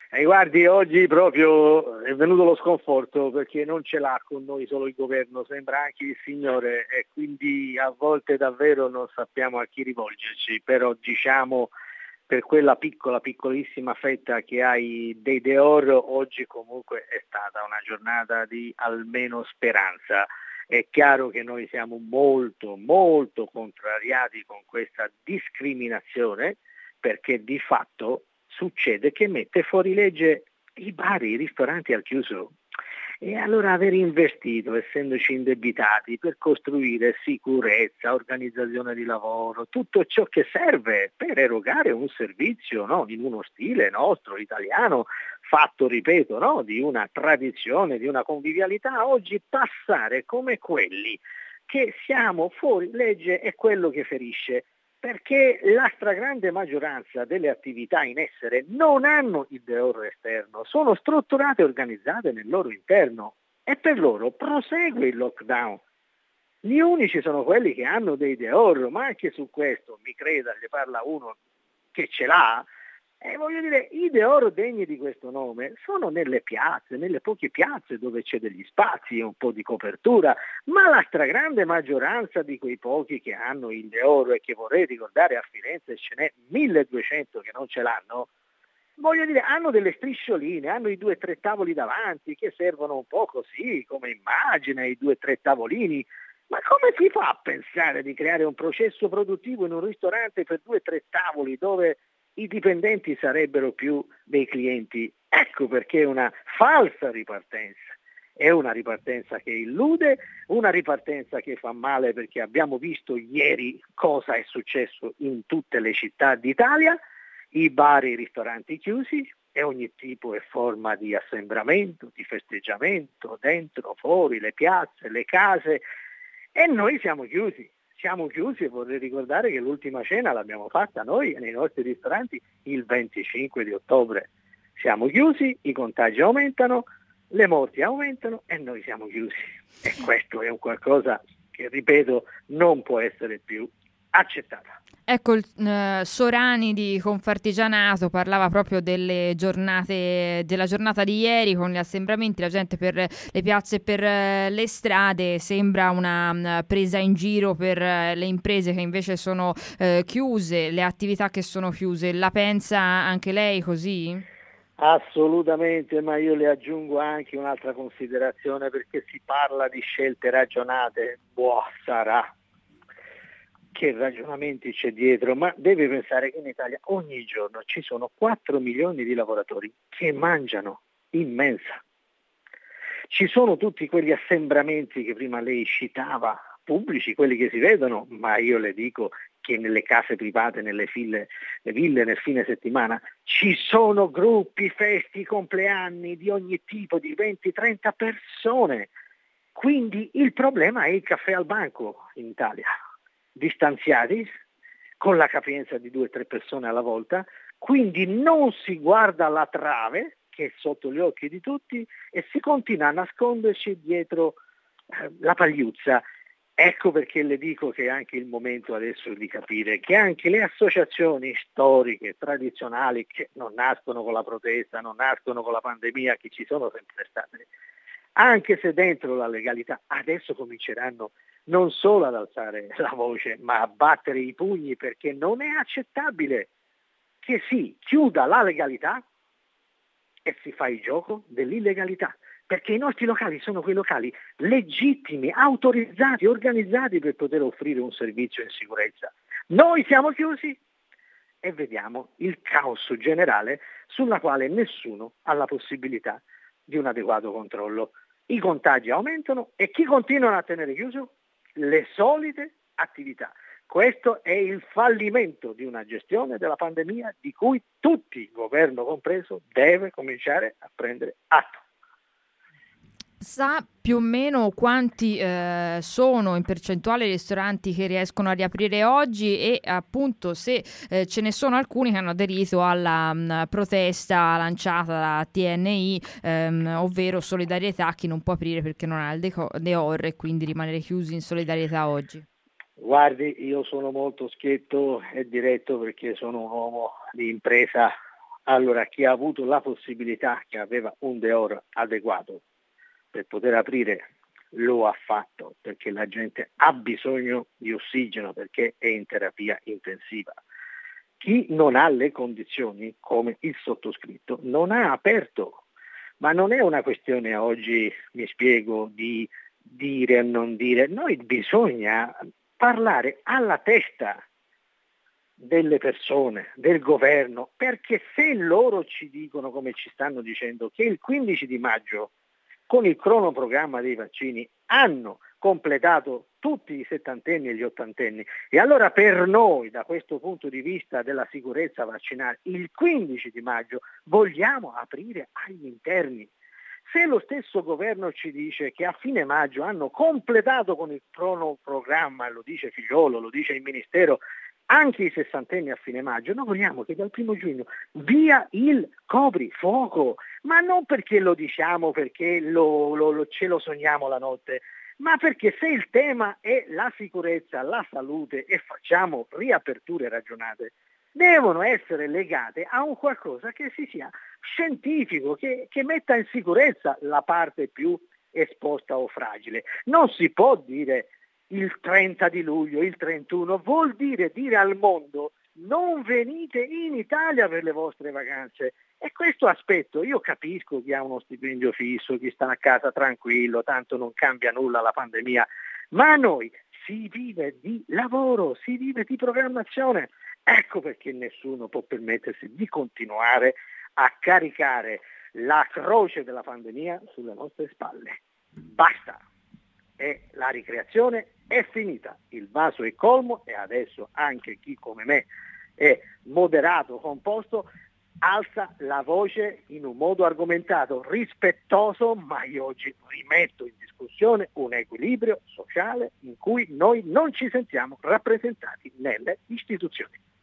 E guardi, oggi proprio è venuto lo sconforto perché non ce l'ha con noi solo il governo, sembra anche il Signore e quindi a volte davvero non sappiamo a chi rivolgerci, però diciamo per quella piccolissima fetta che hai dei Deor, oggi comunque è stata una giornata di almeno speranza. È chiaro che noi siamo molto contrariati con questa discriminazione perché di fatto succede che mette fuori legge i bar, i ristoranti al chiuso. E allora aver investito, essendoci indebitati, per costruire sicurezza, organizzazione di lavoro, tutto ciò che serve per erogare un servizio, no? In uno stile nostro, italiano, fatto, ripeto, no? Di una tradizione, di una convivialità, oggi passare come quelli che siamo fuori legge è quello che ferisce. Perché la stragrande maggioranza delle attività in essere non hanno il deoro esterno, sono strutturate e organizzate nel loro interno e per loro prosegue il lockdown. Gli unici sono quelli che hanno dei deor, ma anche su questo, mi creda, ne parla uno che ce l'ha. E voglio dire, i deor degni di questo nome sono nelle piazze, nelle poche piazze dove c'è degli spazi e un po' di copertura, ma la stragrande maggioranza di quei pochi che hanno il deor e che vorrei ricordare a Firenze ce n'è 1200 che non ce l'hanno, voglio dire, hanno delle striscioline, hanno i 2 o 3 tavoli davanti che servono un po' così, come immagine, i 2 o 3 tavolini. Ma come si fa a pensare di creare un processo produttivo in un ristorante per 2 o 3 tavoli dove i dipendenti sarebbero più dei clienti? Ecco perché è una falsa ripartenza. È una ripartenza che illude, una ripartenza che fa male perché abbiamo visto ieri cosa è successo in tutte le città d'Italia, i bar e i ristoranti chiusi e ogni tipo e forma di assembramento, di festeggiamento, dentro, fuori, le piazze, le case, e noi siamo chiusi. Siamo chiusi e vorrei ricordare che l'ultima cena l'abbiamo fatta noi nei nostri ristoranti il 25 di ottobre. Siamo chiusi, i contagi aumentano, le morti aumentano e noi siamo chiusi. E questo è un qualcosa che, ripeto, non può essere più accettata. Ecco, Sorani di Confartigianato parlava proprio delle giornate, della giornata di ieri con gli assembramenti, la gente per le piazze e per le strade. Sembra una presa in giro per le imprese che invece sono chiuse, le attività che sono chiuse. La pensa anche lei così? Assolutamente, ma io le aggiungo anche un'altra considerazione perché si parla di scelte ragionate. Boh, sarà. Che ragionamenti c'è dietro, ma deve pensare che in Italia ogni giorno ci sono 4 milioni di lavoratori che mangiano in mensa. Ci sono tutti quegli assembramenti che prima lei citava, pubblici, quelli che si vedono, ma io le dico che nelle case private, nelle ville nel fine settimana, ci sono gruppi, festi, compleanni di ogni tipo, di 20-30 persone. Quindi il problema è il caffè al banco in Italia, distanziati, con la capienza di 2 o 3 persone alla volta, quindi non si guarda la trave che è sotto gli occhi di tutti e si continua a nasconderci dietro la pagliuzza. Ecco perché le dico che è anche il momento adesso di capire che anche le associazioni storiche, tradizionali, che non nascono con la protesta, non nascono con la pandemia, che ci sono sempre state, anche se dentro la legalità adesso cominceranno non solo ad alzare la voce, ma a battere i pugni perché non è accettabile che si chiuda la legalità e si fa il gioco dell'illegalità. Perché i nostri locali sono quei locali legittimi, autorizzati, organizzati per poter offrire un servizio in sicurezza. Noi siamo chiusi e vediamo il caos generale sulla quale nessuno ha la possibilità di un adeguato controllo. I contagi aumentano e chi continuano a tenere chiuso? Le solite attività. Questo è il fallimento di una gestione della pandemia di cui tutti, governo compreso, deve cominciare a prendere atto. Sa più o meno quanti sono in percentuale i ristoranti che riescono a riaprire oggi e appunto se ce ne sono alcuni che hanno aderito alla protesta lanciata da TNI, ovvero solidarietà a chi non può aprire perché non ha il Deor e quindi rimanere chiusi in solidarietà oggi? Guardi, io sono molto schietto e diretto perché sono un uomo di impresa Allora, chi ha avuto la possibilità, che aveva un deoro adeguato per poter aprire, lo ha fatto, perché la gente ha bisogno di ossigeno, perché è in terapia intensiva. Chi non ha le condizioni, come il sottoscritto, non ha aperto. Ma non è una questione oggi, mi spiego, di dire e non dire. Noi bisogna parlare alla testa delle persone, del governo, perché se loro ci dicono, come ci stanno dicendo, che il 15 di maggio con il cronoprogramma dei vaccini hanno completato tutti i settantenni e gli ottantenni, e allora per noi, da questo punto di vista della sicurezza vaccinale, il 15 di maggio vogliamo aprire agli interni. Se lo stesso governo ci dice che a fine maggio hanno completato con il cronoprogramma, lo dice Figliuolo, lo dice il Ministero, anche i sessantenni a fine maggio, noi vogliamo che dal 1° giugno via il coprifuoco, ma non perché lo diciamo, perché ce lo sogniamo la notte, ma perché se il tema è la sicurezza, la salute e facciamo riaperture ragionate, devono essere legate a un qualcosa che si sia scientifico, che metta in sicurezza la parte più esposta o fragile. Non si può dire il 30 di luglio, il 31, vuol dire al mondo: non venite in Italia per le vostre vacanze. E questo aspetto, io capisco chi ha uno stipendio fisso, chi sta a casa tranquillo, tanto non cambia nulla la pandemia, ma a noi si vive di lavoro, si vive di programmazione. Ecco perché nessuno può permettersi di continuare a caricare la croce della pandemia sulle nostre spalle. Basta! E la ricreazione è finita, il vaso è colmo e adesso anche chi come me è moderato, composto, alza la voce in un modo argomentato, rispettoso, ma io oggi rimetto in discussione un equilibrio sociale in cui noi non ci sentiamo rappresentati nelle istituzioni.